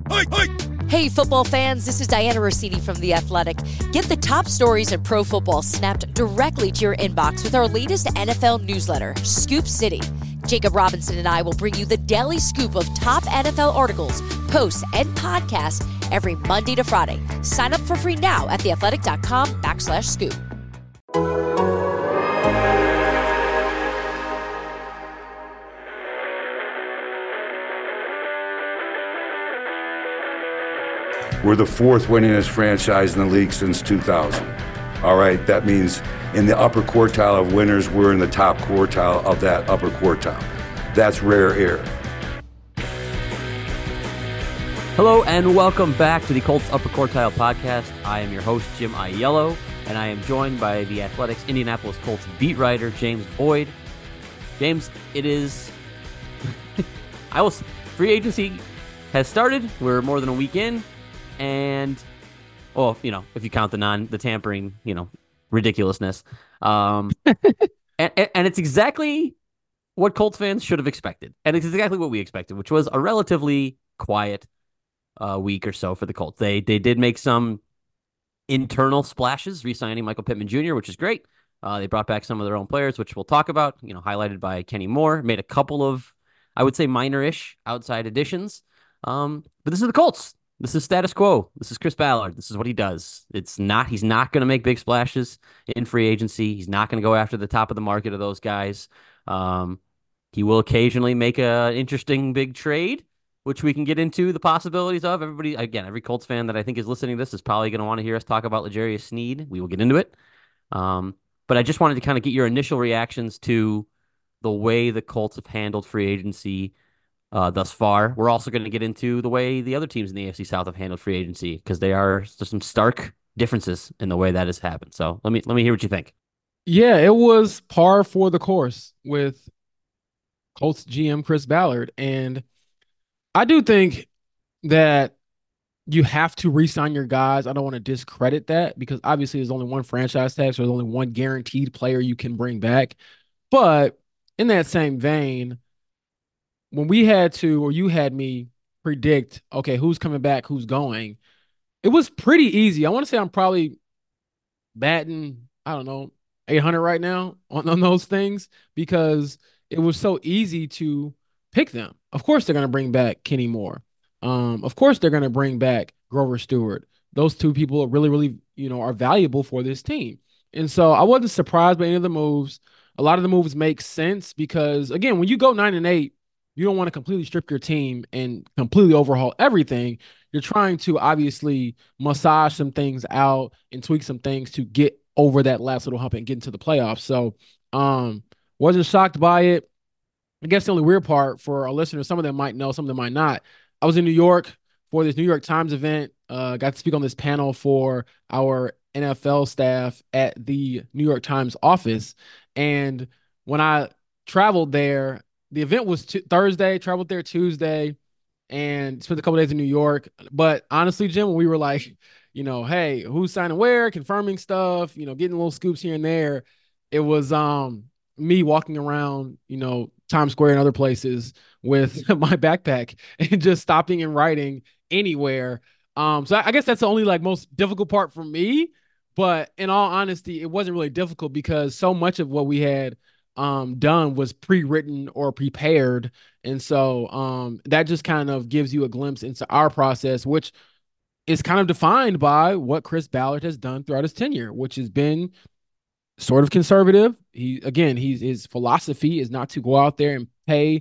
Hey, football fans, this is Diana Rossini from The Athletic. Get the top stories in pro football snapped directly to your inbox with our latest NFL newsletter, Scoop City. Jacob Robinson and I will bring you the daily scoop of top NFL articles, posts, and podcasts every Monday to Friday. Sign up for free now at theathletic.com/scoop. We're the fourth winningest franchise in the league since 2000. All right, that means in the upper quartile of winners, we're in the top quartile of that upper quartile. That's rare air. Hello and welcome back to the Colts Upper Quartile podcast. I am your host, Jim Aiello, and I am joined by the Athletics Indianapolis Colts beat writer, James Boyd. James, it is... Free agency has started. We're more than a week in. And, well, if you count the tampering, ridiculousness. And it's exactly what Colts fans should have expected. And it's exactly what we expected, which was a relatively quiet week or so for the Colts. They did make some internal splashes, re-signing Michael Pittman Jr., which is great. They brought back some of their own players, which we'll talk about, highlighted by Kenny Moore. Made a couple of, I would say, minor-ish outside additions. But this is the Colts. This is status quo. This is Chris Ballard. This is what he does. He's not going to make big splashes in free agency. He's not going to go after the top of the market of those guys. He will occasionally make an interesting big trade, which we can get into the possibilities of. Every Colts fan that I think is listening to this is probably going to want to hear us talk about L'Jarius Sneed. We will get into it. But I just wanted to kind of get your initial reactions to the way the Colts have handled free agency thus far. We're also going to get into the way the other teams in the AFC South have handled free agency, because there's some stark differences in the way that has happened. So let me hear what you think. Yeah, it was par for the course with Colts GM Chris Ballard. And I do think that you have to re-sign your guys. I don't want to discredit that, because obviously there's only one franchise tag, so there's only one guaranteed player you can bring back. But in that same vein, when we had to, or you had me predict, okay, who's coming back, who's going, it was pretty easy. I want to say I'm probably batting, 800 right now on those things, because it was so easy to pick them. Of course, they're going to bring back Kenny Moore. Of course, they're going to bring back Grover Stewart. Those two people are really, really, are valuable for this team. And so I wasn't surprised by any of the moves. A lot of the moves make sense because, again, when you go 9-8, you don't want to completely strip your team and completely overhaul everything. You're trying to obviously massage some things out and tweak some things to get over that last little hump and get into the playoffs. So wasn't shocked by it. I guess the only weird part for our listeners, some of them might know, some of them might not. I was in New York for this New York Times event, got to speak on this panel for our NFL staff at the New York Times office. And when I traveled there, the event was Thursday, traveled there Tuesday, and spent a couple days in New York. But honestly, Jim, when we were like, hey, who's signing where, confirming stuff, getting little scoops here and there, it was me walking around, Times Square and other places with my backpack and just stopping and writing anywhere. So I guess that's the only most difficult part for me. But in all honesty, it wasn't really difficult because so much of what we had done was pre-written or prepared. And so that just kind of gives you a glimpse into our process, which is kind of defined by what Chris Ballard has done throughout his tenure, which has been sort of conservative. His philosophy is not to go out there and pay,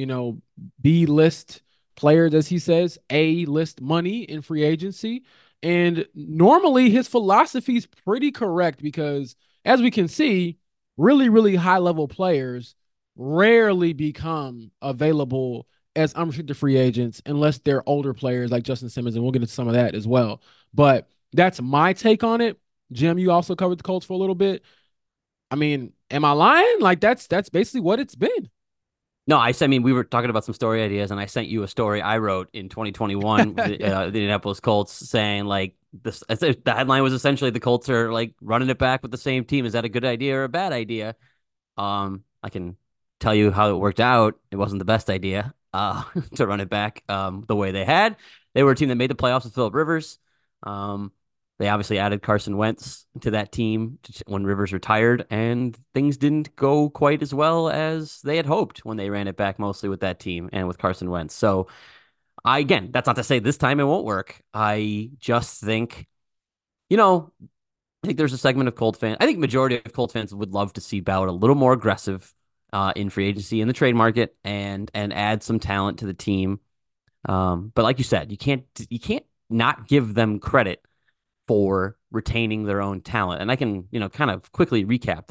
B-list players, as he says, A-list money in free agency. And normally his philosophy is pretty correct because, as we can see, really, really high-level players rarely become available as unrestricted free agents unless they're older players like Justin Simmons, and we'll get into some of that as well. But that's my take on it. Jim, you also covered the Colts for a little bit. I mean, am I lying? That's basically what it's been. No, we were talking about some story ideas, and I sent you a story I wrote in 2021 with the Indianapolis Colts saying, the headline was essentially the Colts are, running it back with the same team. Is that a good idea or a bad idea? I can tell you how it worked out. It wasn't the best idea. to run it back the way they had. They were a team that made the playoffs with Philip Rivers. Um, they obviously added Carson Wentz to that team when Rivers retired, and things didn't go quite as well as they had hoped when they ran it back mostly with that team and with Carson Wentz. So, again, that's not to say this time it won't work. I just think, you know, I think there's a segment of Colt fans. I think majority of Colt fans would love to see Ballard a little more aggressive in free agency in the trade market and add some talent to the team. But like you said, you can't not give them credit for retaining their own talent. And I can, kind of quickly recap.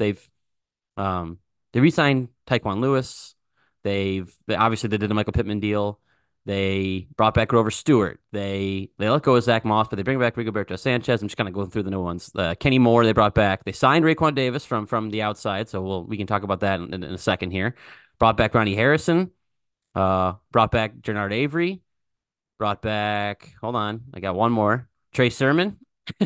They re-signed Taekwon Lewis. Obviously they did a Michael Pittman deal. They brought back Grover Stewart. They let go of Zach Moss, but they bring back Rigoberto Sanchez. I'm just kind of going through the new ones. Kenny Moore they brought back. They signed Raekwon Davis from the outside, so we can talk about that in a second here. Brought back Ronnie Harrison. Brought back Jernard Avery. Brought back. Hold on, I got one more. Trey Sermon.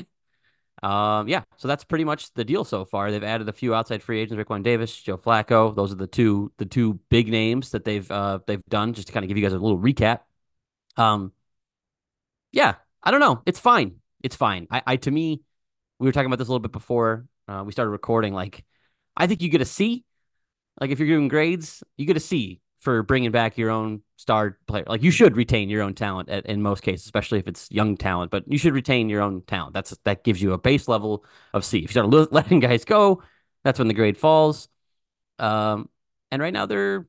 Yeah, so that's pretty much the deal so far. They've added a few outside free agents, Raekwon Davis, Joe Flacco. Those are the two big names that they've done. Just to kind of give you guys a little recap. Um, yeah, I don't know. It's fine. It's fine. To me, we were talking about this a little bit before we started recording. Like, I think you get a C. Like, if you're doing grades, you get a C for bringing back your own star player. Like, you should retain your own talent in most cases, especially if it's young talent. But you should retain your own talent. That gives you a base level of C. If you start letting guys go, that's when the grade falls. And right now they're,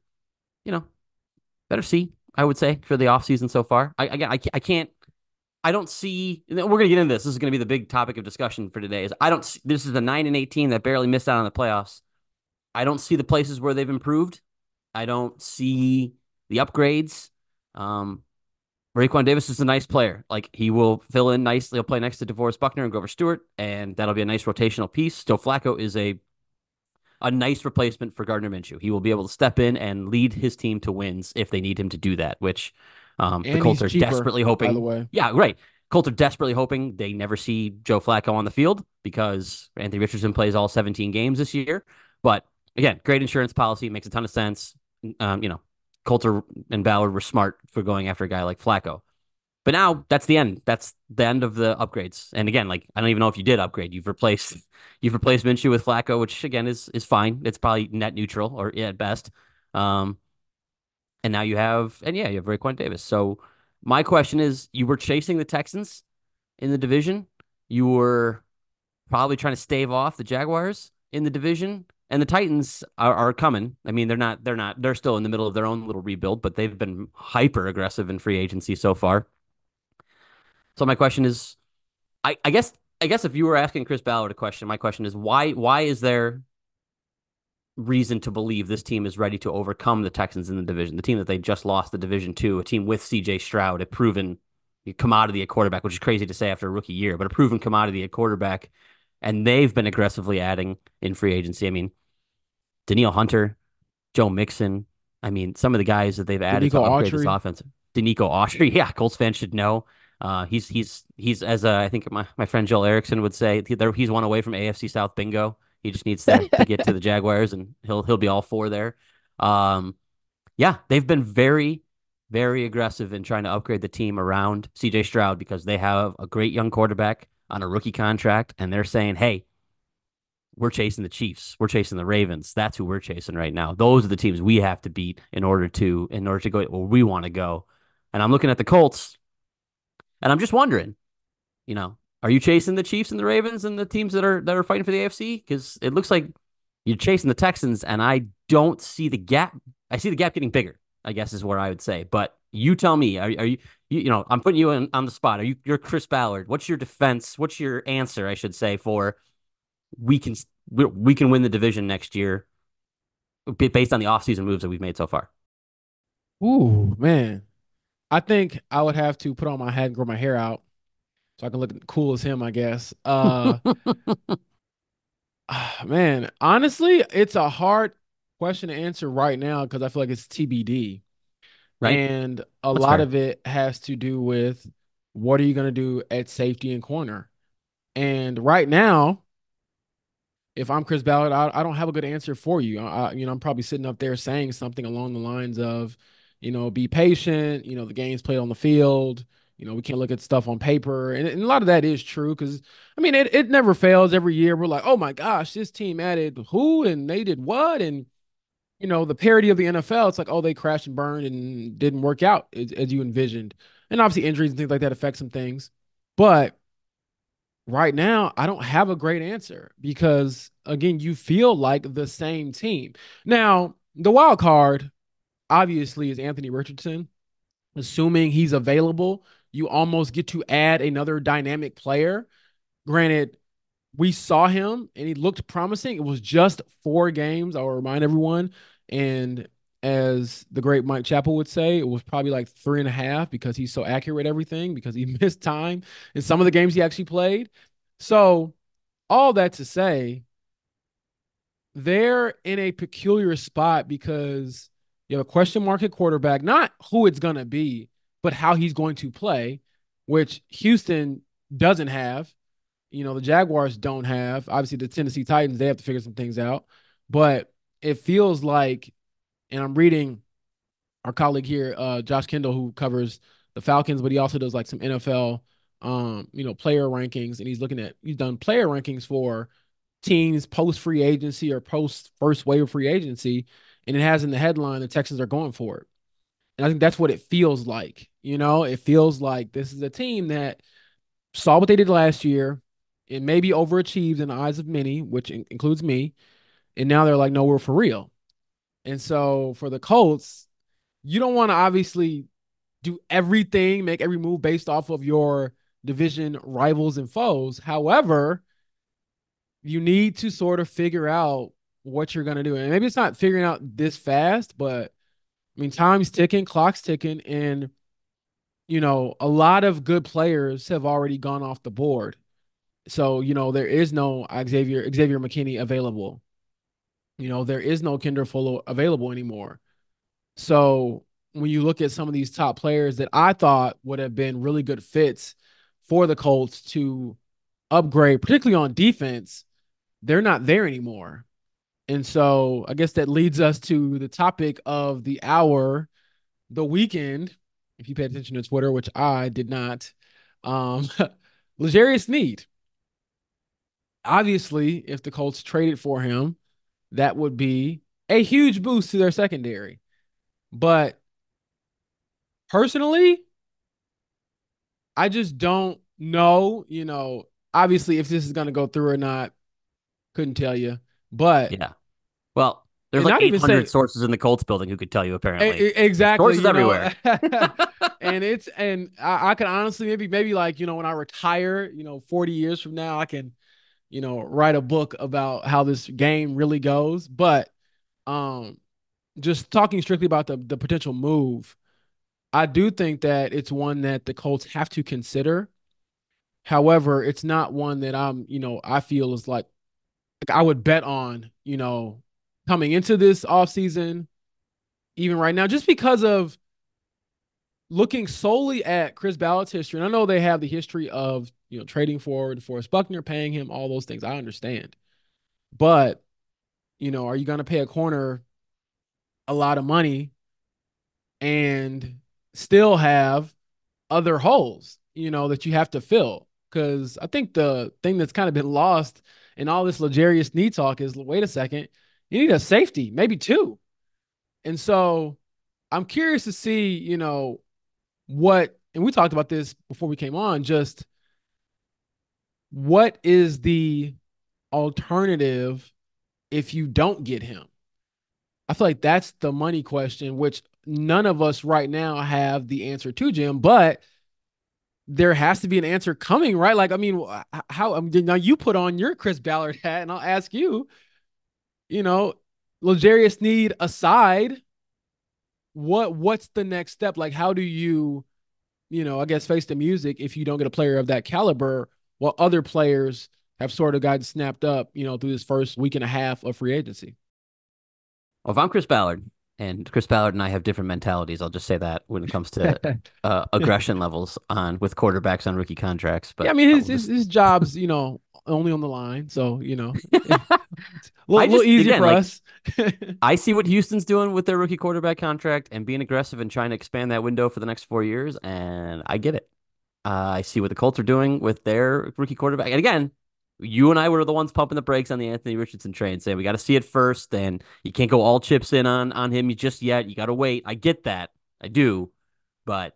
better C, I would say, for the offseason so far. I can't. I don't see. We're going to get into this. This is going to be the big topic of discussion for today. This is the 9-18 that barely missed out on the playoffs. I don't see the places where they've improved. I don't see the upgrades. Raekwon Davis is a nice player. Like, he will fill in nicely. He'll play next to DeForest Buckner and Grover Stewart, and that'll be a nice rotational piece. Joe Flacco is a nice replacement for Gardner Minshew. He will be able to step in and lead his team to wins if they need him to do that, which the And Colts he's are cheaper, desperately hoping. by the way. Yeah, right. Colts are desperately hoping they never see Joe Flacco on the field because Anthony Richardson plays all 17 games this year. But again, great insurance policy, makes a ton of sense. Coulter and Ballard were smart for going after a guy like Flacco. But now that's the end. That's the end of the upgrades. And again, like, I don't even know if you did upgrade. You've replaced Minshew with Flacco, which again is fine. It's probably net neutral or at best. Um, and now you have Raekwon Davis. So my question is, you were chasing the Texans in the division. You were probably trying to stave off the Jaguars in the division. And the Titans are coming. I mean, they're still in the middle of their own little rebuild, but they've been hyper aggressive in free agency so far. So my question is, I guess if you were asking Chris Ballard a question, my question is why is there reason to believe this team is ready to overcome the Texans in the division, the team that they just lost the division to, a team with C.J. Stroud, a proven commodity at quarterback, which is crazy to say after a rookie year, but a proven commodity at quarterback, and they've been aggressively adding in free agency. I mean, Danielle Hunter, Joe Mixon. I mean, some of the guys that they've added to Denico upgrade this Autry. offense. Danico Autry, yeah, Colts fans should know. He's as I think my friend Joel Erickson would say, he's one away from AFC South bingo. He just needs to get to the Jaguars, and he'll be all four there. Yeah, they've been very, very aggressive in trying to upgrade the team around CJ Stroud because they have a great young quarterback on a rookie contract, and they're saying, hey, we're chasing the Chiefs. We're chasing the Ravens. That's who we're chasing right now. Those are the teams we have to beat in order to go where we want to go. And I'm looking at the Colts, and I'm just wondering, are you chasing the Chiefs and the Ravens and the teams that are fighting for the AFC? Because it looks like you're chasing the Texans, and I don't see the gap. I see the gap getting bigger, I guess is where I would say. But you tell me, are you I'm putting you on the spot. You're Chris Ballard. What's your defense? What's your answer, I should say, for we can win the division next year based on the offseason moves that we've made so far? Ooh, man. I think I would have to put on my hat and grow my hair out so I can look cool as him, I guess. Man, honestly, it's a hard question to answer right now because I feel like it's TBD. Right? And a That's lot fair. of it has to do with what are you going to do at safety and corner? And right now, if I'm Chris Ballard, I don't have a good answer for you. I'm probably sitting up there saying something along the lines of, be patient. The game's played on the field. We can't look at stuff on paper. And a lot of that is true because, it never fails every year. We're like, oh my gosh, this team added who and they did what? And, the parody of the NFL, it's like, oh, they crashed and burned and didn't work out as you envisioned. And obviously injuries and things like that affect some things. But right now, I don't have a great answer because, again, you feel like the same team. Now, the wild card obviously is Anthony Richardson. Assuming he's available, you almost get to add another dynamic player. Granted, we saw him and he looked promising. It was just 4 games, I'll remind everyone. And as the great Mike Chappell would say, it was probably like 3.5 because he's so accurate at everything because he missed time in some of the games he actually played. So, all that to say, they're in a peculiar spot because you have a question mark at quarterback, not who it's going to be, but how he's going to play, which Houston doesn't have. The Jaguars don't have. Obviously, the Tennessee Titans, they have to figure some things out. But it feels like, and I'm reading our colleague here, Josh Kendall, who covers the Falcons, but he also does like some NFL, player rankings, and he's done player rankings for teams post free agency or post first wave of free agency, and it has in the headline the Texans are going for it. And I think that's what it feels like. It feels like this is a team that saw what they did last year and maybe overachieved in the eyes of many, which includes me. And now they're like, no, we're for real. And so for the Colts, you don't want to obviously do everything, make every move based off of your division rivals and foes. However, you need to sort of figure out what you're going to do. And maybe it's not figuring out this fast, but time's ticking, clock's ticking, and, a lot of good players have already gone off the board. So, there is no Xavier McKinney available. There is no Kinder Fuller available anymore. So when you look at some of these top players that I thought would have been really good fits for the Colts to upgrade, particularly on defense, they're not there anymore. And so I guess that leads us to the topic of the hour, the weekend, if you pay attention to Twitter, which I did not. L'Jarius Sneed. Obviously, if the Colts traded for him, that would be a huge boost to their secondary. But personally, I just don't know, obviously if this is going to go through or not, couldn't tell you. But yeah. Well, there's like 800 sources in the Colts building who could tell you apparently. Exactly. Sources everywhere. And I can honestly maybe like, when I retire, 40 years from now, I can, write a book about how this game really goes. But just talking strictly about the potential move, I do think that it's one that the Colts have to consider. However, it's not one that I feel is like I would bet on, coming into this offseason, even right now, just because of looking solely at Chris Ballard's history. And I know they have the history of, trading for DeForest Buckner, paying him, all those things. I understand. But, are you going to pay a corner a lot of money and still have other holes, that you have to fill? Because I think the thing that's kind of been lost in all this L'Jarius Sneed talk is, wait a second, you need a safety, maybe 2. And so I'm curious to see, what, and we talked about this before we came on, just what is the alternative if you don't get him? I feel like that's the money question, which none of us right now have the answer to, Jim, but there has to be an answer coming, right? Like, how now you put on your Chris Ballard hat, and I'll ask you, L'Jarius Sneed aside, what's the next step? Like, how do you, I guess face the music if you don't get a player of that caliber while other players have sort of gotten snapped up, through this first week and a half of free agency? Well, if I'm Chris Ballard, and Chris Ballard and I have different mentalities, I'll just say that when it comes to aggression levels with quarterbacks on rookie contracts. But yeah, his job's, only on the line, so a I little just easier again for like us. I see what Houston's doing with their rookie quarterback contract and being aggressive and trying to expand that window for the next 4 years, and I get it. I see what the Colts are doing with their rookie quarterback. And again, you and I were the ones pumping the brakes on the Anthony Richardson trade, saying we got to see it first, and you can't go all chips in on him just yet. You got to wait. I get that. I do. But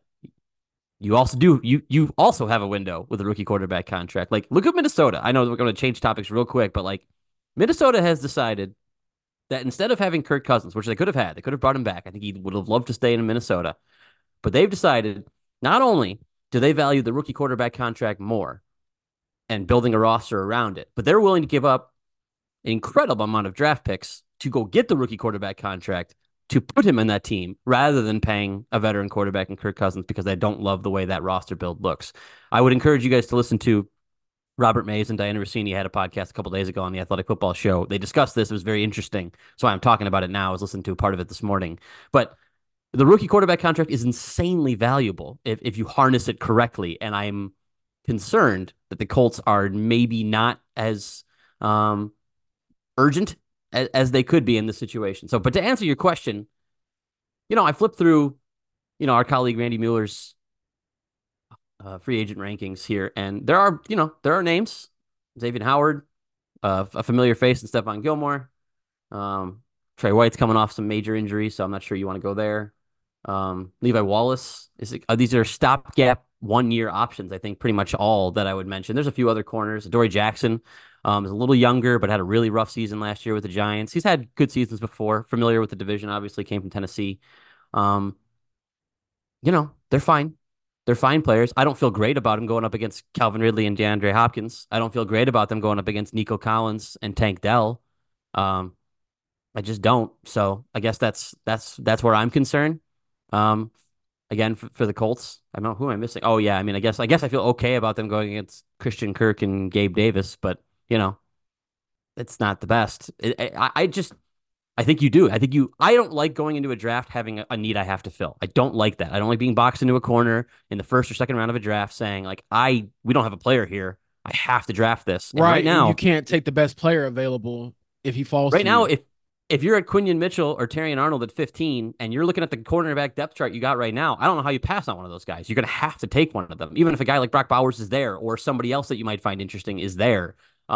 you also have a window with a rookie quarterback contract. Like, look at Minnesota. I know we're going to change topics real quick, but like Minnesota has decided that instead of having Kirk Cousins, which they could have brought him back. I think he would have loved to stay in Minnesota. But they've decided not only do they value the rookie quarterback contract more and building a roster around it, but they're willing to give up an incredible amount of draft picks to go get the rookie quarterback contract to put him in that team rather than paying a veteran quarterback in Kirk Cousins because they don't love the way that roster build looks. I would encourage you guys to listen to Robert Mays and Diana Rossini had a podcast a couple days ago on the Athletic Football Show. They discussed this. It was very interesting. So I'm talking about it now. I was listening to a part of it this morning. But the rookie quarterback contract is insanely valuable if you harness it correctly. And I'm concerned that the Colts are maybe not as urgent as they could be in this situation. So, but to answer your question, I flipped through, our colleague Randy Mueller's free agent rankings here, and there are names. Xavier Howard, a familiar face, and Stephon Gilmore. Trey White's coming off some major injuries, so I'm not sure you want to go there. Levi Wallace these are stopgap 1-year options. I think pretty much all that I would mention. There's a few other corners. Dory Jackson is a little younger, but had a really rough season last year with the Giants. He's had good seasons before. Familiar with the division, obviously came from Tennessee. They're fine. They're fine players. I don't feel great about them going up against Calvin Ridley and DeAndre Hopkins. I don't feel great about them going up against Nico Collins and Tank Dell. I just don't. So I guess that's where I'm concerned. Again, for the Colts, I don't know who am I missing. Oh yeah, I mean, I guess I feel okay about them going against Christian Kirk and Gabe Davis, but it's not the best. I think you do. I don't like going into a draft having a need I have to fill. I don't like that. I don't like being boxed into a corner in the first or second round of a draft saying like, we don't have a player here. I have to draft this. And right now, you can't take the best player available if he falls right to now, you. if you're at Quinion Mitchell or Terrion Arnold at 15 and you're looking at the cornerback depth chart you got right now, I don't know how you pass on one of those guys. You're going to have to take one of them, even if a guy like Brock Bowers is there or somebody else that you might find interesting is there.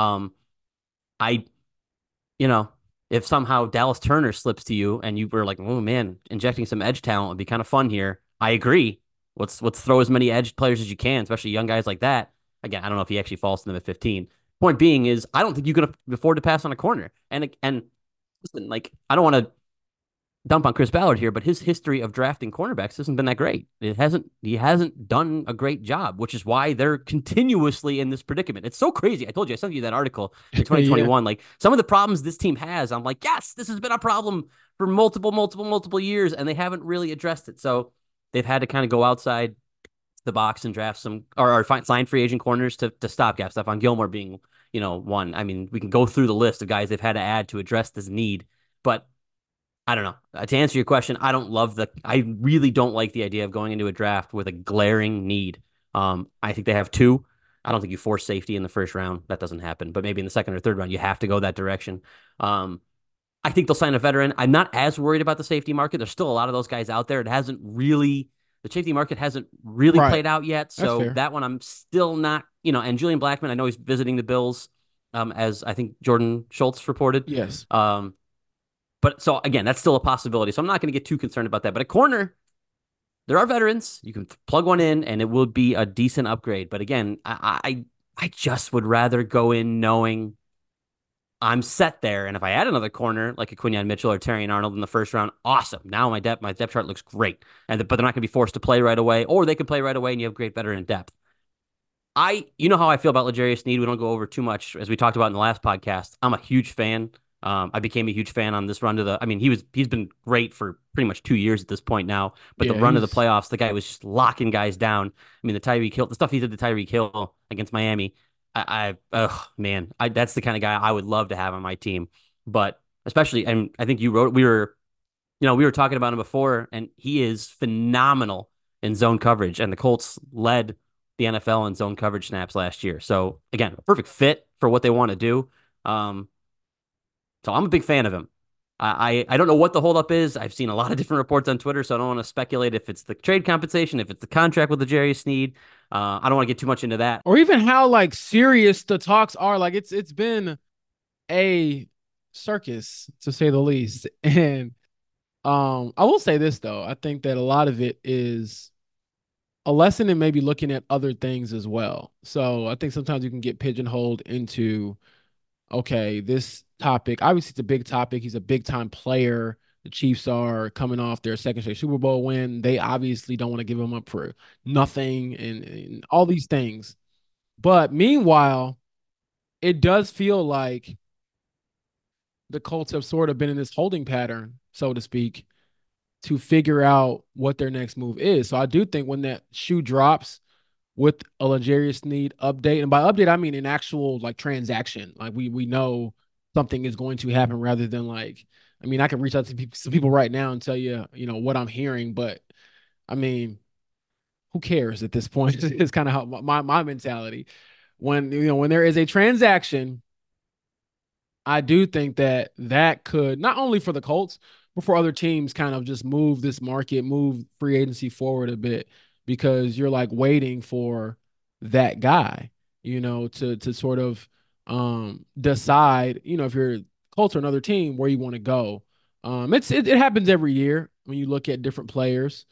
If somehow Dallas Turner slips to you and you were like, oh man, injecting some edge talent would be kind of fun here. I agree. Let's throw as many edge players as you can, especially young guys like that. Again, I don't know if he actually falls to them at 15. Point being is, I don't think you can afford to pass on a corner. And listen, like, I don't want to dump on Chris Ballard here, but his history of drafting cornerbacks hasn't been that great. He hasn't done a great job, which is why they're continuously in this predicament. It's so crazy. I told you, I sent you that article in 2021. Yeah. Like some of the problems this team has, I'm like, yes, this has been a problem for multiple years, and they haven't really addressed it. So they've had to kind of go outside the box and draft some or sign free agent corners to stopgap. Stephon Gilmore being, one. I mean, we can go through the list of guys they've had to add to address this need, but I don't know. To answer your question, I really don't like the idea of going into a draft with a glaring need. I think they have two. I don't think you force safety in the first round. That doesn't happen. But maybe in the second or third round, you have to go that direction. I think they'll sign a veteran. I'm not as worried about the safety market. There's still a lot of those guys out there. The safety market hasn't really played out yet. So that one I'm still not, and Julian Blackmon, I know he's visiting the Bills, as I think Jordan Schultz reported. Yes. But so again, that's still a possibility. So I'm not going to get too concerned about that. But at corner, there are veterans. You can plug one in, and it will be a decent upgrade. But again, I just would rather go in knowing I'm set there. And if I add another corner like a Quinion Mitchell or Terrion Arnold in the first round, awesome. Now my depth chart looks great. But they're not going to be forced to play right away, or they can play right away, and you have great veteran depth. You know how I feel about L'Jarius Sneed. We don't go over too much, as we talked about in the last podcast. I'm a huge fan. I became a huge fan on this run to he's been great for pretty much 2 years at this point now, but the run to the playoffs, the guy was just locking guys down. I mean, the stuff he did to Tyreek Hill against Miami, that's the kind of guy I would love to have on my team. But especially, and I think we were talking about him before, and he is phenomenal in zone coverage, and the Colts led the NFL in zone coverage snaps last year. So again, a perfect fit for what they want to do. Um, so I'm a big fan of him. I don't know what the holdup is. I've seen a lot of different reports on Twitter, so I don't want to speculate if it's the trade compensation, if it's the contract with the Jerry Sneed. I don't want to get too much into that. Or even how like serious the talks are. Like it's been a circus to say the least. And I will say this though. I think that a lot of it is a lesson in maybe looking at other things as well. So I think sometimes you can get pigeonholed into, okay, this topic, obviously it's a big topic. He's a big time player. The Chiefs are coming off their second straight Super Bowl win. They obviously don't want to give him up for nothing and all these things. But meanwhile, it does feel like the Colts have sort of been in this holding pattern, so to speak, to figure out what their next move is. So I do think when that shoe drops with a L'Jarius Sneed update, and by update I mean an actual like transaction, like we know something is going to happen rather than like, I mean, I can reach out to some people right now and tell you, what I'm hearing, but I mean, who cares at this point? It's kind of how my mentality. When there is a transaction, I do think that that could not only for the Colts, but for other teams kind of just move this market, move free agency forward a bit because you're like waiting for that guy, to sort of decide, if you're Colts or another team where you want to go. It happens every year when you look at different players,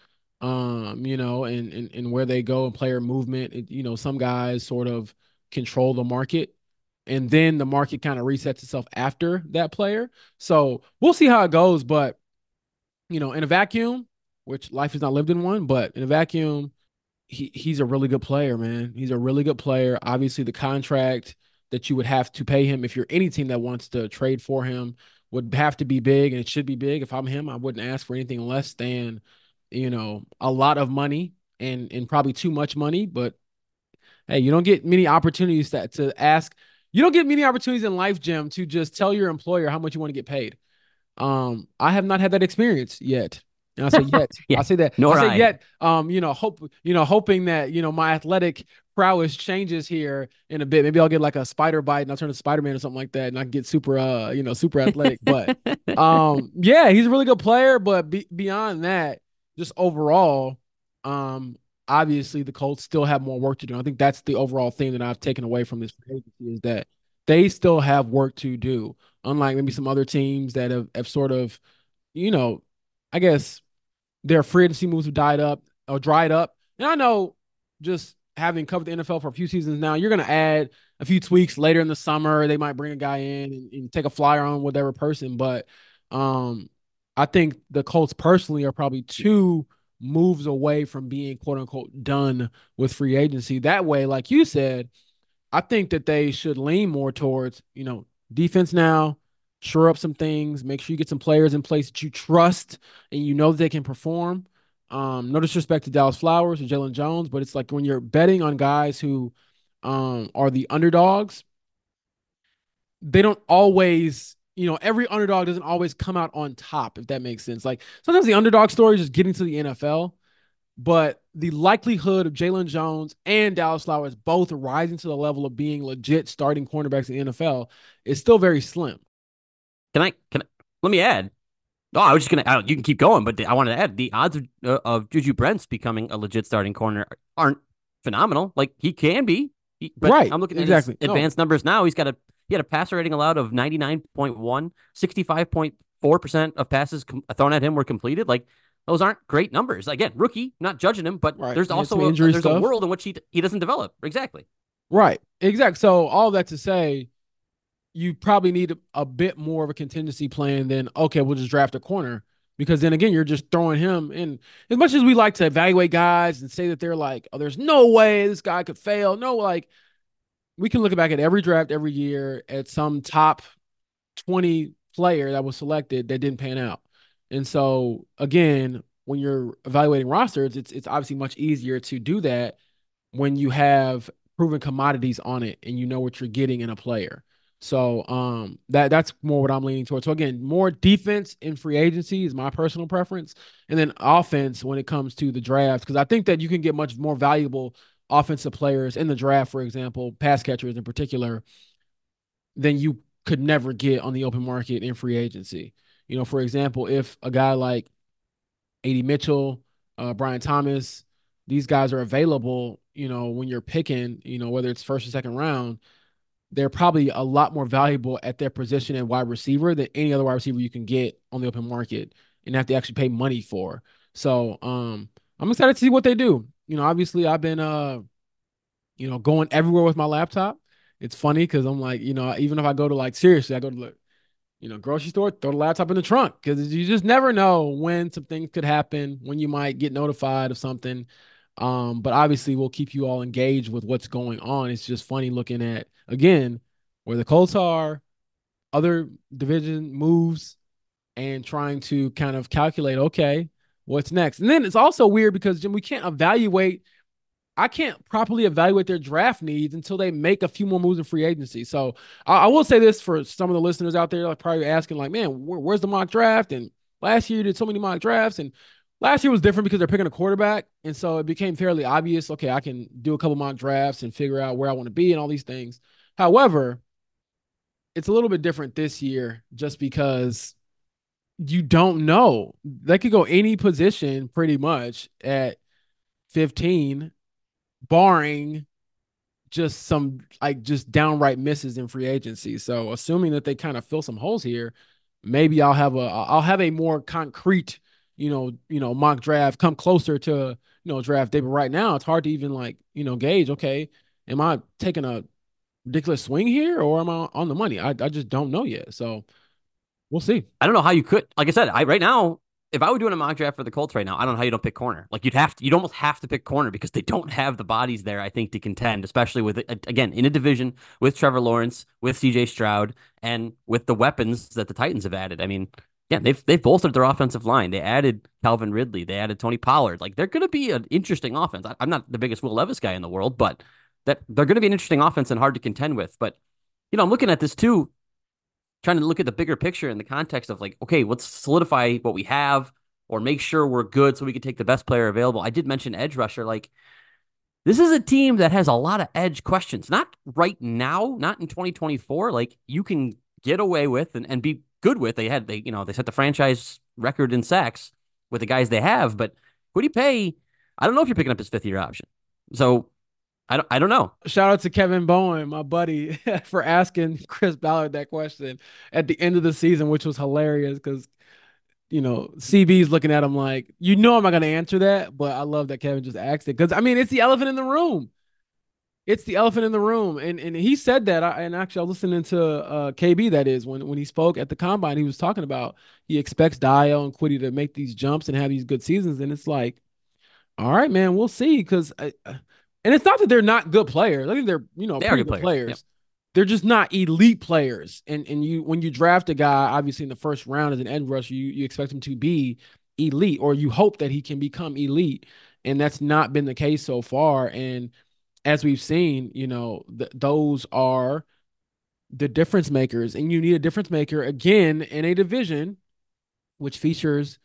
and where they go and player movement. Some guys sort of control the market and then the market kind of resets itself after that player. So we'll see how it goes. But, in a vacuum, which life is not lived in one, but in a vacuum, he's a really good player, man. He's a really good player. Obviously, the contract that you would have to pay him if you're any team that wants to trade for him would have to be big, and it should be big. If I'm him, I wouldn't ask for anything less than, a lot of money and probably too much money. But hey, you don't get many opportunities to ask. You don't get many opportunities in life, Jim, to just tell your employer how much you want to get paid. I have not had that experience yet. And I say yet. Yeah, I say that. nor I say I. yet. Hoping that my athletic prowess changes here in a bit. Maybe I'll get like a spider bite and I'll turn to Spider-Man or something like that, and I can get super super athletic. But yeah, he's a really good player. But beyond that, just overall, obviously the Colts still have more work to do. I think that's the overall thing that I've taken away from this agency is that they still have work to do. Unlike maybe some other teams that have sort of, I guess their free agency moves have died up or dried up. And I know just having covered the NFL for a few seasons now, you're going to add a few tweaks later in the summer. They might bring a guy in and take a flyer on whatever person. But I think the Colts personally are probably two moves away from being quote unquote done with free agency. That way, like you said, I think that they should lean more towards, defense now, shore up some things, make sure you get some players in place that you trust and that they can perform. No disrespect to Dallas Flowers or Jalen Jones, but it's like when you're betting on guys who are the underdogs, they don't always, every underdog doesn't always come out on top, if that makes sense. Like sometimes the underdog story is just getting to the NFL, but the likelihood of Jalen Jones and Dallas Flowers both rising to the level of being legit starting cornerbacks in the NFL is still very slim. Let me add. Oh, I was just gonna. You can keep going, but I wanted to add the odds of Juju Brents becoming a legit starting corner aren't phenomenal. Like he can be, but right? I'm looking at exactly. his advanced numbers now. He had a passer rating allowed of 99.1, 65.4% of passes thrown at him were completed. Like those aren't great numbers. Again, rookie, not judging him, but right. There's also a world in which he doesn't develop. Exactly. Right. Exactly. So all that to say, you probably need a bit more of a contingency plan than, okay, we'll just draft a corner. Because then again, you're just throwing him in. As much as we like to evaluate guys and say that they're like, oh, there's no way this guy could fail. No, like we can look back at every draft every year at some top 20 player that was selected that didn't pan out. And so again, when you're evaluating rosters, it's obviously much easier to do that when you have proven commodities on it and you know what you're getting in a player. So that's more what I'm leaning towards. So again, more defense in free agency is my personal preference, and then offense when it comes to the draft, because I think that you can get much more valuable offensive players in the draft, for example, pass catchers in particular, than you could never get on the open market in free agency. For example, if a guy like AD Mitchell, Brian Thomas, these guys are available, when you're picking, whether it's first or second round, they're probably a lot more valuable at their position at wide receiver than any other wide receiver you can get on the open market and have to actually pay money for. So I'm excited to see what they do. Obviously I've been going everywhere with my laptop. It's funny because I'm like, even if I go to like seriously, I go to grocery store, throw the laptop in the trunk because you just never know when some things could happen, when you might get notified of something. But obviously, we'll keep you all engaged with what's going on. It's just funny looking at, again, where the Colts are, other division moves, and trying to kind of calculate, okay, what's next. And then it's also weird because, Jim, we can't evaluate I can't properly evaluate their draft needs until they make a few more moves in free agency. So I will say this for some of the listeners out there, like probably asking, like, man, where's the mock draft? And last year you did so many mock drafts, and last year was different because they're picking a quarterback, and so it became fairly obvious. Okay, I can do a couple mock drafts and figure out where I want to be and all these things. However, it's a little bit different this year just because you don't know. They could go any position pretty much at 15, barring just some like just downright misses in free agency. So assuming that they kind of fill some holes here, maybe I'll have a more concrete, mock draft come closer to, draft day. But right now it's hard to even like, gauge, okay, am I taking a ridiculous swing here or am I on the money? I just don't know yet. So we'll see. I don't know how you could. Like I said, I right now, if I were doing a mock draft for the Colts right now, I don't know how you don't pick corner. Like you'd almost have to pick corner because they don't have the bodies there, I think, to contend, especially with, again, in a division with Trevor Lawrence, with CJ Stroud, and with the weapons that the Titans have added. I mean, yeah, they've bolstered their offensive line. They added Calvin Ridley. They added Tony Pollard. Like they're going to be an interesting offense. I'm not the biggest Will Levis guy in the world, but that they're going to be an interesting offense and hard to contend with. But I'm looking at this too, trying to look at the bigger picture in the context of like, okay, let's solidify what we have or make sure we're good so we can take the best player available. I did mention edge rusher. Like, this is a team that has a lot of edge questions. Not right now, not in 2024. Like, you can get away with and be good with. They set the franchise record in sacks with the guys they have, but who do you pay? I don't know if you're picking up his 5th-year option. So I don't know. Shout out to Kevin Bowen, my buddy, for asking Chris Ballard that question at the end of the season, which was hilarious because, CB's looking at him like, I'm not going to answer that, but I love that Kevin just asked it because, I mean, it's the elephant in the room. It's the elephant in the room. And he said that. And actually, I was listening to KB, that is, when he spoke at the combine, he was talking about he expects Dio and Quiddy to make these jumps and have these good seasons. And it's like, all right, man, we'll see. Because and it's not that they're not good players. I think they're, They are pretty good good players. players. Yep. They're just not elite players. And when you draft a guy, obviously in the first round as an edge rusher, you expect him to be elite, or you hope that he can become elite. And that's not been the case so far. And as we've seen, those are the difference makers. And you need a difference maker again in a division which features,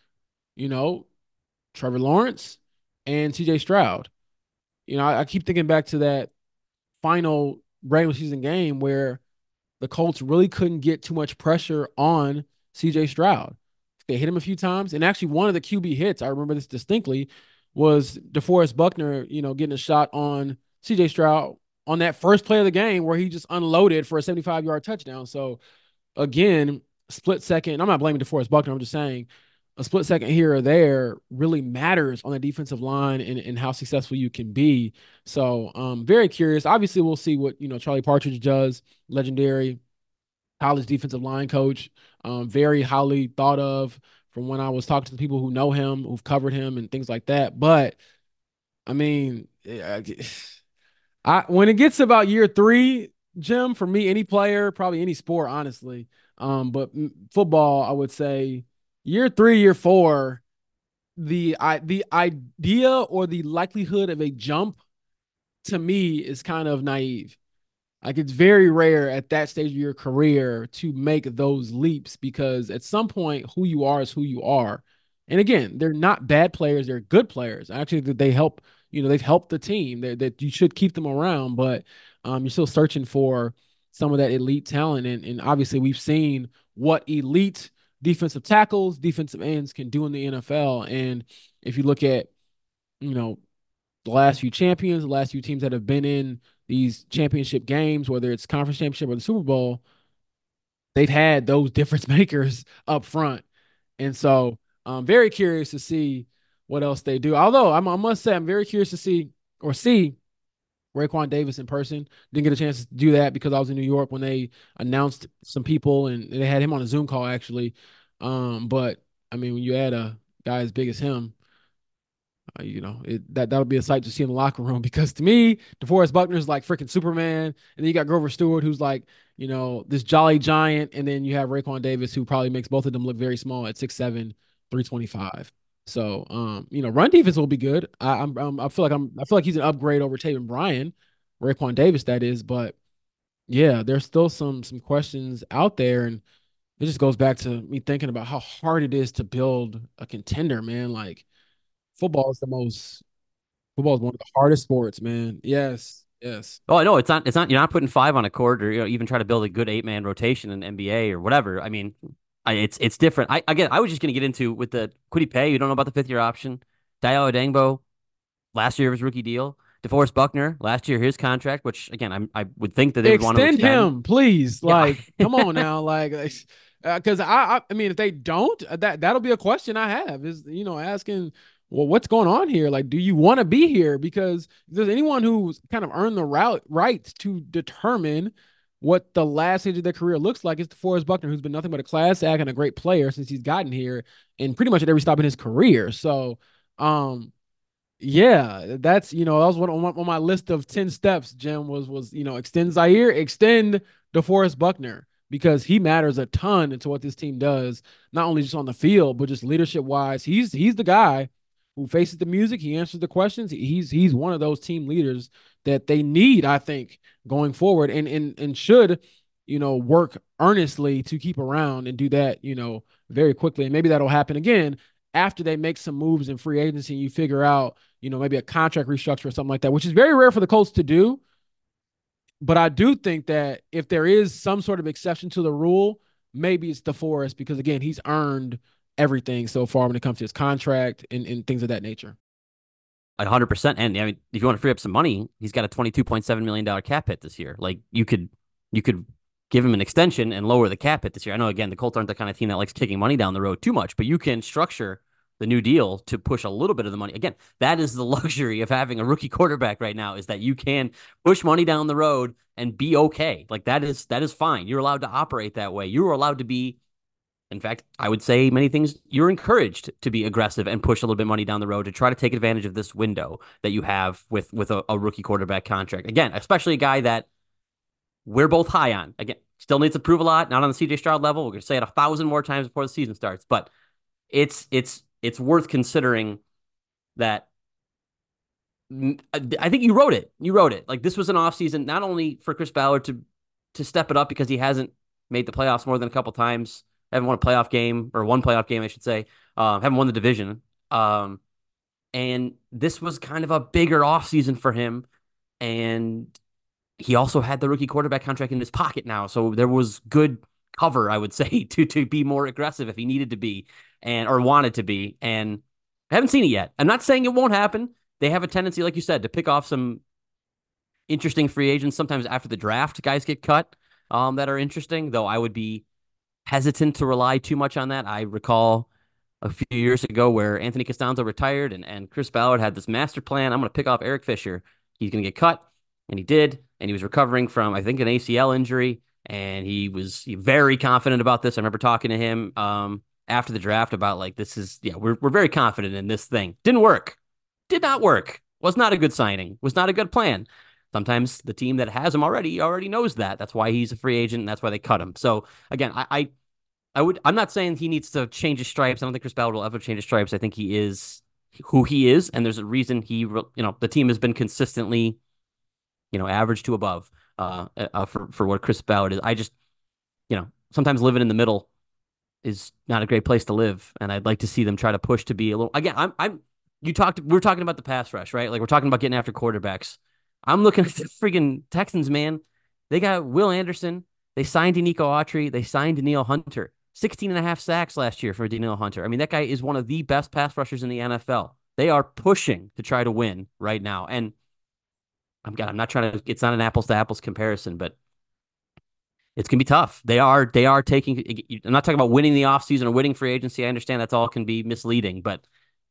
Trevor Lawrence and CJ Stroud. I keep thinking back to that final regular season game where the Colts really couldn't get too much pressure on CJ Stroud. They hit him a few times. And actually, one of the QB hits, I remember this distinctly, was DeForest Buckner, getting a shot on CJ Stroud on that first play of the game where he just unloaded for a 75-yard touchdown. So, again, split second. I'm not blaming DeForest Buckner. I'm just saying a split second here or there really matters on the defensive line and how successful you can be. So very curious. Obviously, we'll see what, Charlie Partridge does, legendary college defensive line coach, very highly thought of from when I was talking to the people who know him, who've covered him and things like that. But, I mean, when it gets about year 3, Jim, for me, any player, probably any sport, honestly, but football, I would say year 3, year 4, the idea or the likelihood of a jump to me is kind of naive. Like, it's very rare at that stage of your career to make those leaps because at some point, who you are is who you are. And again, they're not bad players; they're good players. Actually, they help. They've helped the team. That you should keep them around, but you're still searching for some of that elite talent. And obviously we've seen what elite defensive tackles, defensive ends can do in the NFL. And if you look at, you know, the last few champions, the last few teams that have been in these championship games, whether it's conference championship or the Super Bowl, they've had those difference makers up front. And so I'm very curious to see what else they do. Although I must say, I'm very curious to see Raekwon Davis in person. Didn't get a chance to do that because I was in New York when they announced some people and they had him on a Zoom call actually. But I mean, when you add a guy as big as him, that'll be a sight to see in the locker room because to me, DeForest Buckner is like freaking Superman, and then you got Grover Stewart who's like, this jolly giant, and then you have Raekwon Davis who probably makes both of them look very small at 6'7", 325. So, run defense will be good. I feel like he's an upgrade over Taven Bryan, Raekwon Davis that is, but yeah, there's still some questions out there, and it just goes back to me thinking about how hard it is to build a contender, man. Like football is the most football is one of the hardest sports, man. Yes, yes. Oh, I know it's not. It's not. You're not putting five on a court, or even try to build a good 8-man rotation in the NBA or whatever. I mean, it's different. I was just going to get into with the Kwity Paye. You don't know about the 5th-year option. Dayo Odeyingbo, last year of his rookie deal. DeForest Buckner, last year his contract, which again I would think that they would want to extend him, please. Yeah. Like, come on now, because I mean, if they don't, that'll be a question I have is asking, well, what's going on here? Like, do you want to be here? Because if there's anyone who's kind of earned the right to determine what the last stage of their career looks like, it's DeForest Buckner, who's been nothing but a class act and a great player since he's gotten here, and pretty much at every stop in his career. So, yeah, that's that was one on my list of 10 steps. Jim was extend Zaire, extend DeForest Buckner because he matters a ton into what this team does, not only just on the field but just leadership wise. He's the guy who faces the music. He answers the questions. He's one of those team leaders that they need, I think, going forward, and should work earnestly to keep around and do that very quickly. And maybe that'll happen again after they make some moves in free agency and you figure out, maybe a contract restructure or something like that, which is very rare for the Colts to do. But I do think that if there is some sort of exception to the rule, maybe it's DeForest because, again, he's earned everything so far when it comes to his contract and things of that nature. 100%. And I mean, if you want to free up some money, he's got a $22.7 million cap hit this year. Like you could give him an extension and lower the cap hit this year. I know, again, the Colts aren't the kind of team that likes kicking money down the road too much, but you can structure the new deal to push a little bit of the money. Again, that is the luxury of having a rookie quarterback right now, is that you can push money down the road and be okay. Like that is fine. You're allowed to operate that way. You're allowed to be, in fact, I would say many things, you're encouraged to be aggressive and push a little bit of money down the road to try to take advantage of this window that you have with a rookie quarterback contract. Again, especially a guy that we're both high on. Again, still needs to prove a lot, not on the CJ Stroud level. We're going to say it 1,000 more times before the season starts, but it's worth considering that. I think you wrote it. Like this was an offseason, not only for Chris Ballard to step it up because he hasn't made the playoffs more than a couple times, haven't won a playoff game, or one playoff game, I should say, haven't won the division. And this was kind of a bigger offseason for him. And he also had the rookie quarterback contract in his pocket now. So there was good cover, I would say, to be more aggressive if he needed to be or wanted to be. And I haven't seen it yet. I'm not saying it won't happen. They have a tendency, like you said, to pick off some interesting free agents. Sometimes after the draft, guys get cut that are interesting, though I would be hesitant to rely too much on that. I recall a few years ago where Anthony Costanzo retired and Chris Ballard had this master plan. I'm going to pick off Eric Fisher. He's going to get cut. And he did. And he was recovering from, I think, an ACL injury. And he was very confident about this. I remember talking to him after the draft about we're very confident in this thing. Didn't work. Did not work. Was not a good signing. Was not a good plan. Sometimes the team that has him already knows that. That's why he's a free agent, and that's why they cut him. So again, I'm not saying he needs to change his stripes. I don't think Chris Ballard will ever change his stripes. I think he is who he is, and there's a reason the team has been consistently, average to above for what Chris Ballard is. I just, sometimes living in the middle is not a great place to live, and I'd like to see them try to push to be a little. Again, we're talking about the pass rush, right? Like we're talking about getting after quarterbacks. I'm looking at the freaking Texans, man. They got Will Anderson. They signed Denico Autry. They signed Danielle Hunter. 16 and a half sacks last year for Danielle Hunter. I mean, that guy is one of the best pass rushers in the NFL. They are pushing to try to win right now. And I'm not trying to, it's not an apples to apples comparison, but it's going to be tough. They are taking, I'm not talking about winning the offseason or winning free agency. I understand that's all can be misleading, but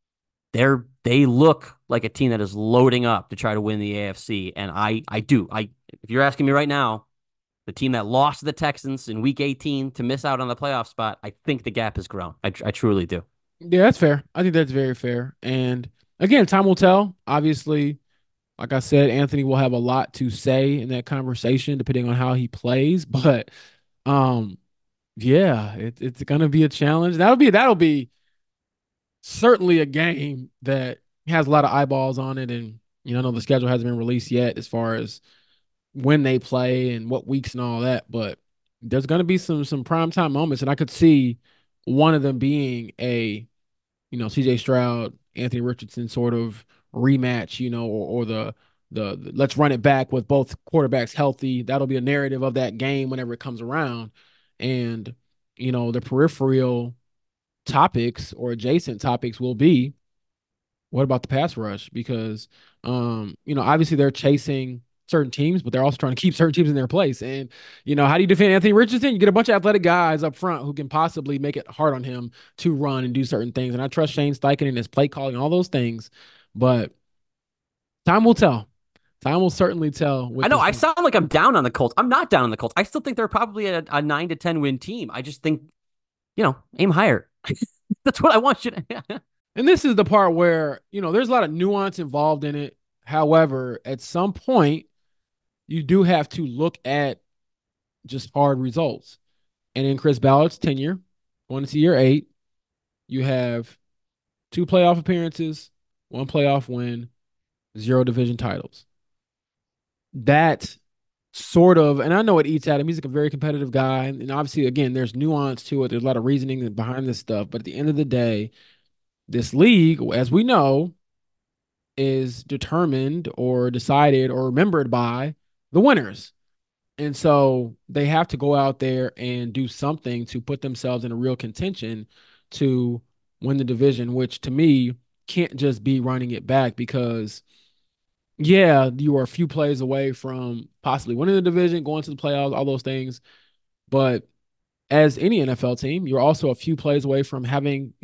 they look like a team that is loading up to try to win the AFC. And if you're asking me right now, the team that lost to the Texans in week 18 to miss out on the playoff spot, I think the gap has grown. I truly do. Yeah, that's fair. I think that's very fair. And again, time will tell. Obviously, like I said, Anthony will have a lot to say in that conversation, depending on how he plays. But um, yeah, it's gonna be a challenge. That'll be certainly a game that has a lot of eyeballs on it. And I know the schedule hasn't been released yet as far as when they play and what weeks and all that. But there's gonna be some primetime moments, and I could see one of them being a CJ Stroud, Anthony Richardson sort of rematch, or the let's run it back with both quarterbacks healthy. That'll be a narrative of that game whenever it comes around. And, the peripheral topics or adjacent topics will be, what about the pass rush? Because, obviously they're chasing certain teams, but they're also trying to keep certain teams in their place. And, how do you defend Anthony Richardson? You get a bunch of athletic guys up front who can possibly make it hard on him to run and do certain things. And I trust Shane Steichen in his play calling, all those things. But time will tell. Time will certainly tell. I know I sound like I'm down on the Colts. I'm not down on the Colts. I still think they're probably a 9 to 10 win team. I just think, aim higher. That's what I want you to. And this is the part where, there's a lot of nuance involved in it. However, at some point, you do have to look at just hard results. And in Chris Ballard's tenure, going into year 8, you have 2 playoff appearances, 1 playoff win, 0 division titles. That sort of, and I know it eats at him. He's like a very competitive guy. And obviously, again, there's nuance to it. There's a lot of reasoning behind this stuff. But at the end of the day, this league, as we know, is determined or decided or remembered by the winners. And so they have to go out there and do something to put themselves in a real contention to win the division, which to me can't just be running it back because, yeah, you are a few plays away from possibly winning the division, going to the playoffs, all those things. But as any NFL team, you're also a few plays away from having,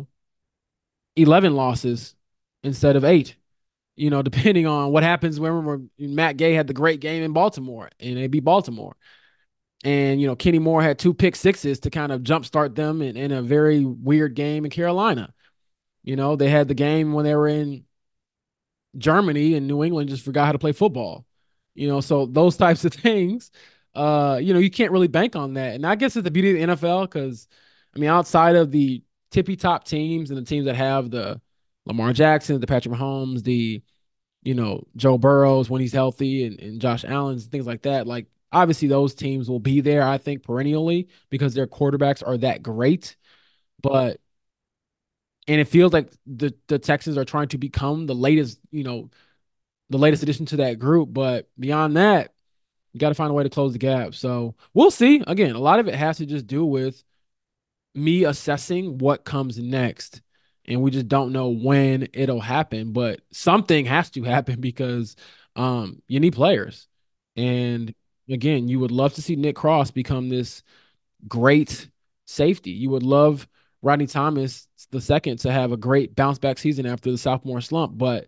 11 losses instead of 8. Depending on what happens. Remember, Matt Gay had the great game in Baltimore, and they beat Baltimore. And, Kenny Moore had 2 pick sixes to kind of jumpstart them in a very weird game in Carolina. They had the game when they were in Germany, and New England just forgot how to play football. So those types of things, you can't really bank on that. And I guess it's the beauty of the NFL because, outside of the tippy top teams and the teams that have the Lamar Jackson, the Patrick Mahomes, the, Joe Burrows when he's healthy and Josh Allen's, things like that. Like, obviously those teams will be there, I think, perennially because their quarterbacks are that great. And it feels like the Texans are trying to become the latest addition to that group. But beyond that, you got to find a way to close the gap. So we'll see. Again, a lot of it has to just do with me assessing what comes next. And we just don't know when it'll happen, but something has to happen because you need players. And again, you would love to see Nick Cross become this great safety. You would love Rodney Thomas II to have a great bounce back season after the sophomore slump, but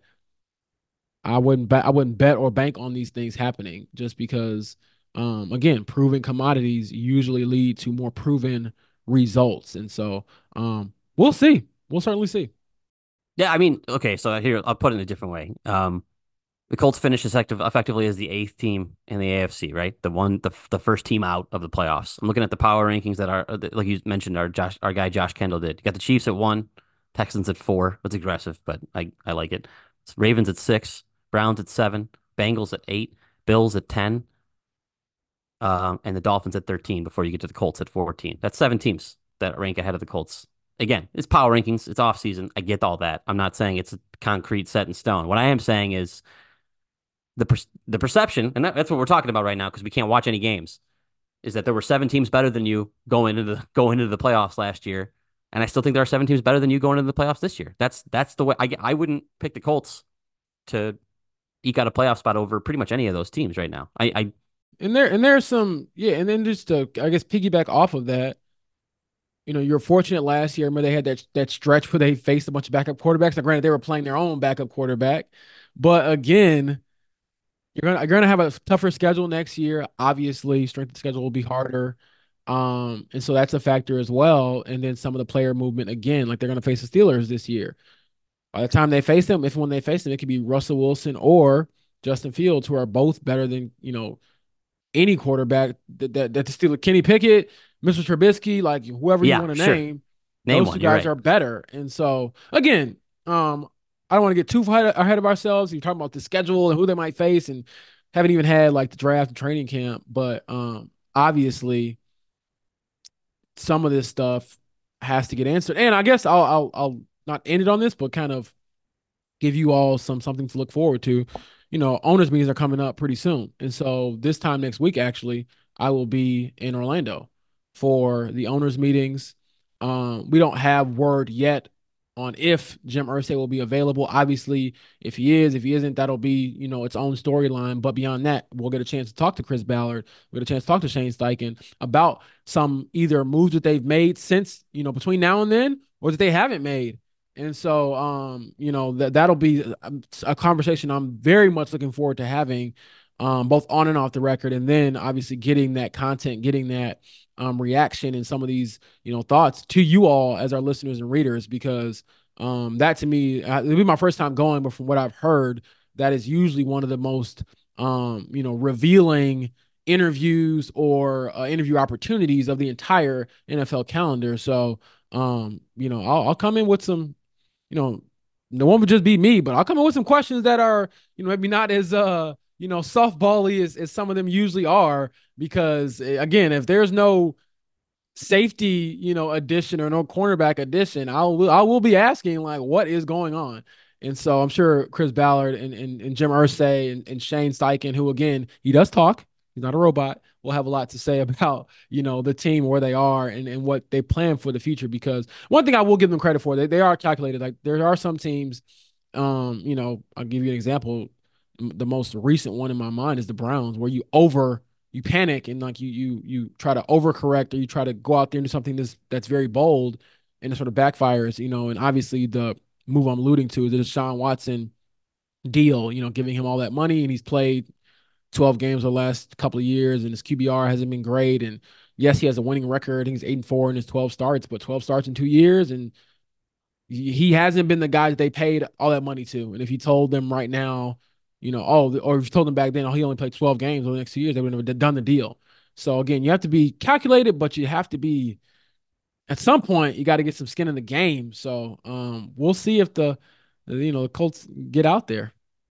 I wouldn't bet or bank on these things happening just because again, proven commodities usually lead to more proven results. And so we'll see. We'll certainly see. Yeah, okay, so here I'll put it in a different way. The Colts finished effectively as the 8th team in the AFC, right? The first team out of the playoffs. I'm looking at the power rankings that are, like you mentioned, our guy Josh Kendall did. You got the Chiefs at 1, Texans at 4. That's aggressive, but I like it. It's Ravens at 6, Browns at 7, Bengals at 8, Bills at 10, and the Dolphins at 13 before you get to the Colts at 14. That's 7 teams that rank ahead of the Colts. Again, it's power rankings. It's off season. I get all that. I'm not saying it's a concrete set in stone. What I am saying is the perception, and that's what we're talking about right now because we can't watch any games, is that there were 7 teams better than you going into the playoffs last year, and I still think there are 7 teams better than you going into the playoffs this year. That's the way I wouldn't pick the Colts to eke out a playoff spot over pretty much any of those teams right now. And there's some, yeah, and then just to, I guess, piggyback off of that, you're fortunate last year. Remember they had that stretch where they faced a bunch of backup quarterbacks. Now, granted, they were playing their own backup quarterback, but again, you're gonna have a tougher schedule next year. Obviously, strength of schedule will be harder, and so that's a factor as well. And then some of the player movement again, like they're gonna face the Steelers this year. By the time they face them, if when they face them, it could be Russell Wilson or Justin Fields, who are both better than any quarterback that the Steelers, Kenny Pickett, Mr. Trubisky, like whoever you want to sure. name, Name those one, two you're guys right. are better. And so again, I don't want to get too ahead of ourselves. You're talking about the schedule and who they might face, and haven't even had like the draft and training camp. But obviously, some of this stuff has to get answered. And I guess I'll not end it on this, but kind of give you all something to look forward to. Owners meetings are coming up pretty soon. And so this time next week, actually, I will be in Orlando for the owners meetings. We don't have word yet on if Jim Irsay will be available. Obviously, if he is, if he isn't, that'll be, its own storyline. But beyond that, we'll get a chance to talk to Chris Ballard. We'll get a chance to talk to Shane Steichen about some either moves that they've made since, between now and then, or that they haven't made. And so, that'll be a conversation I'm very much looking forward to having, both on and off the record, and then obviously getting that content, getting that reaction and some of these, thoughts to you all as our listeners and readers, because that to me, it'll be my first time going, but from what I've heard, that is usually one of the most, revealing interviews or interview opportunities of the entire NFL calendar. So, I'll come in with some, no one would just be me, but I'll come in with some questions that are, maybe not as softbally as some of them usually are, because again, if there's no safety, addition or no cornerback addition, I will be asking like, what is going on? And so I'm sure Chris Ballard and Jim Irsay and Shane Steichen, who again, he does talk, he's not a robot, will have a lot to say about, the team, where they are and what they plan for the future. Because one thing I will give them credit for, they are calculated. Like there are some teams, I'll give you an example. The most recent one in my mind is the Browns, where you panic and like you try to overcorrect, or you try to go out there and do something that's very bold, and it sort of backfires, and obviously the move I'm alluding to is the Deshaun Watson deal, giving him all that money, and he's played 12 games the last couple of years, and his QBR hasn't been great. And yes, he has a winning record. I think he's 8-4 in his 12 starts, but 12 starts in 2 years, and he hasn't been the guy that they paid all that money to. And if he told them right now, or if you told them back then, he only played 12 games over the next 2 years, they would have done the deal. So again, you have to be calculated, but you have to be, at some point, you got to get some skin in the game. So we'll see if the Colts get out there.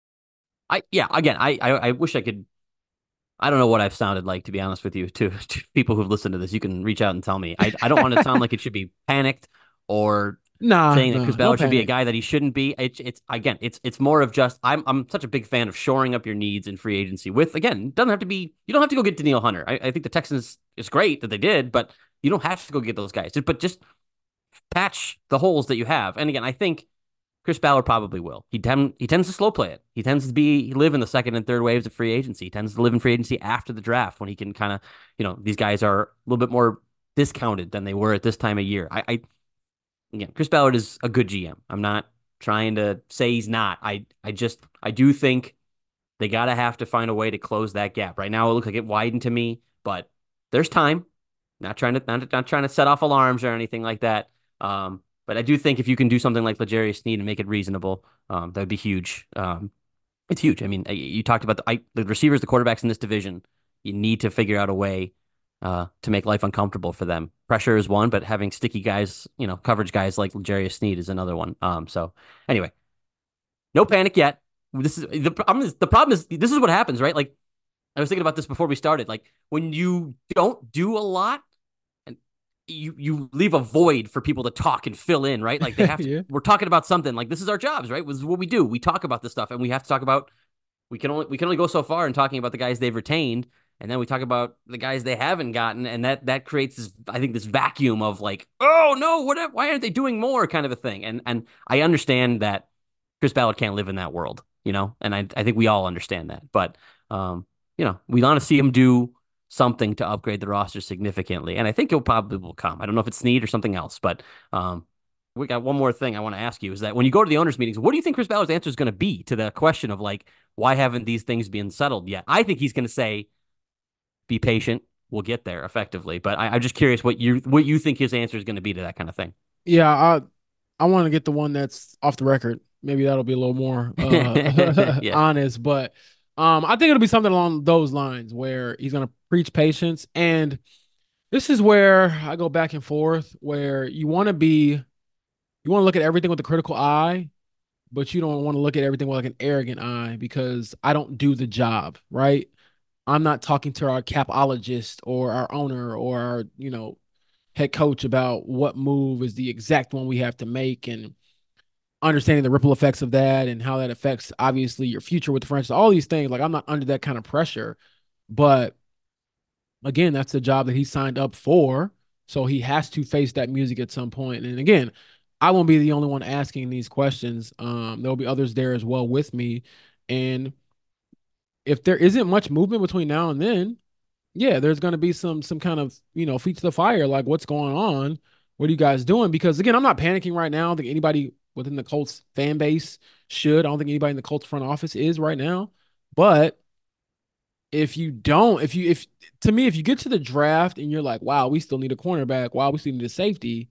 I wish I could. I don't know what I've sounded like, to be honest with you, to people who've listened to this. You can reach out and tell me. I don't want to sound like it should be panicked or saying that Chris Ballard should be a guy that he shouldn't be. It's more of just I'm such a big fan of shoring up your needs in free agency with, again, doesn't have to be, you don't have to go get Danielle Hunter. I think the Texans, it's great that they did, but you don't have to go get those guys. But just patch the holes that you have. And again, I think Chris Ballard probably will. He tends to slow play it. He tends to live in the second and third waves of free agency. He tends to live in free agency after the draft, when he can kind of, these guys are a little bit more discounted than they were at this time of year. Again, Chris Ballard is a good GM. I'm not trying to say he's not. I do think they have to find a way to close that gap. Right now, it looks like it widened to me, but there's time. Not trying to set off alarms or anything like that. But I do think if you can do something like L'Jarius Sneed and make it reasonable, that would be huge. It's huge. I mean, you talked about the receivers, the quarterbacks in this division. You need to figure out a way to make life uncomfortable for them. Pressure is one, but having sticky guys, coverage guys like L'Jarius Sneed is another one. So anyway, no panic yet. This is the problem. The problem is this is what happens, right? Like, I was thinking about this before we started. Like, when you don't do a lot, you leave a void for people to talk and fill in, right? Like, they have to, Yeah. we're talking about something, like, this is our jobs, right? This is what we do. We talk about this stuff, and we have to talk about we can only go so far in talking about the guys they've retained, and then we talk about the guys they haven't gotten, and that creates this vacuum of like, oh no, why aren't they doing more kind of a thing. And I understand that Chris Ballard can't live in that world, and I think we all understand that. But we want to see him do something to upgrade the roster significantly, and I think it probably will come. I don't know if it's Snead or something else, but we got one more thing I want to ask you, is that when you go to the owners' meetings, what do you think Chris Ballard's answer is going to be to the question of like, why haven't these things been settled yet? I think he's going to say, be patient, we'll get there effectively. But I'm just curious what you think his answer is going to be to that kind of thing. Yeah, I want to get the one that's off the record. Maybe that'll be a little more honest, but I think it'll be something along those lines where he's going to preach patience. And this is where I go back and forth, where you want to look at everything with a critical eye, but you don't want to look at everything with like an arrogant eye, because I don't do the job, right? I'm not talking to our capologist or our owner or our, head coach about what move is the exact one we have to make, and understanding the ripple effects of that and how that affects obviously your future with the franchise, all these things. Like, I'm not under that kind of pressure, but again, that's the job that he signed up for. So he has to face that music at some point. And again, I won't be the only one asking these questions. There'll be others there as well with me. And if there isn't much movement between now and then, yeah, there's going to be some kind of, feet to the fire. Like, what's going on? What are you guys doing? Because again, I'm not panicking right now. I don't think anybody within the Colts fan base should. I don't think anybody in the Colts front office is right now. But if you to me, if you get to the draft and you're like, wow, we still need a cornerback, wow, we still need a safety,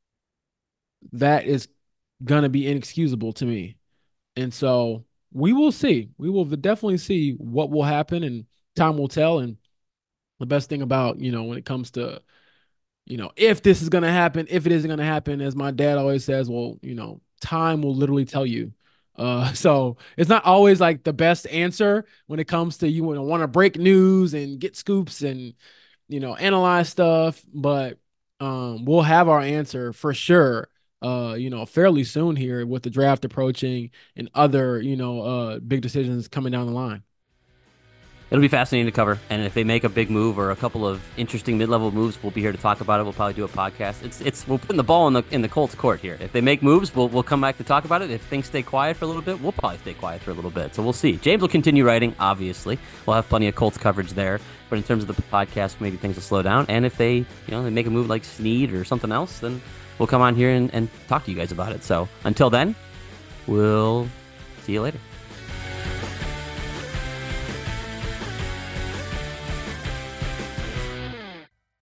that is going to be inexcusable to me. And so we will see. We will definitely see what will happen, and time will tell. And the best thing about, when it comes to, if this is going to happen, if it isn't going to happen, as my dad always says, well, time will literally tell you. So it's not always like the best answer when it comes to, you want to break news and get scoops and, analyze stuff, but we'll have our answer for sure, fairly soon here with the draft approaching and other, big decisions coming down the line. It'll be fascinating to cover, and if they make a big move or a couple of interesting mid-level moves, we'll be here to talk about it. We'll probably do a podcast. We're putting the ball in the Colts' court here. If they make moves, we'll come back to talk about it. If things stay quiet for a little bit, we'll probably stay quiet for a little bit. So we'll see. James will continue writing, obviously. We'll have plenty of Colts coverage there. But in terms of the podcast, maybe things will slow down. And if they make a move like Snead or something else, then we'll come on here and talk to you guys about it. So until then, we'll see you later.